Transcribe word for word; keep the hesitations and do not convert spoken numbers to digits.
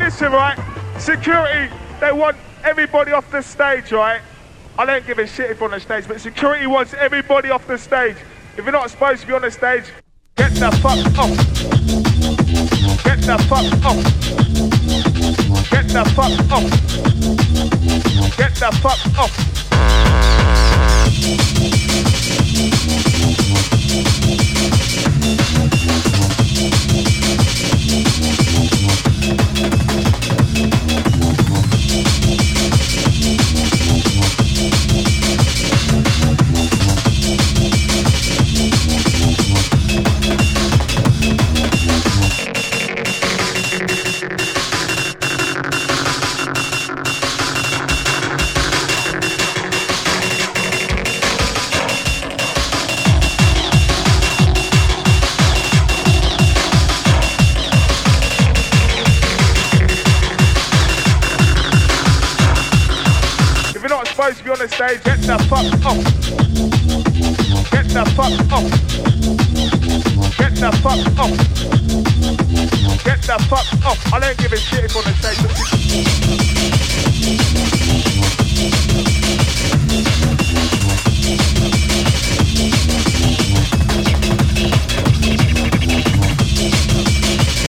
listen, right? Security, they want everybody off the stage, right? I don't give a shit if you're on the stage, but security wants everybody off the stage. If you're not supposed to be on the stage, get the fuck off. Get the fuck off. Get the fuck off. Get the fuck off. Supposed to be on the stage, get the fuck off. Get the fuck off. Get the fuck off. Get the fuck off. I don't give a shit if on the stage.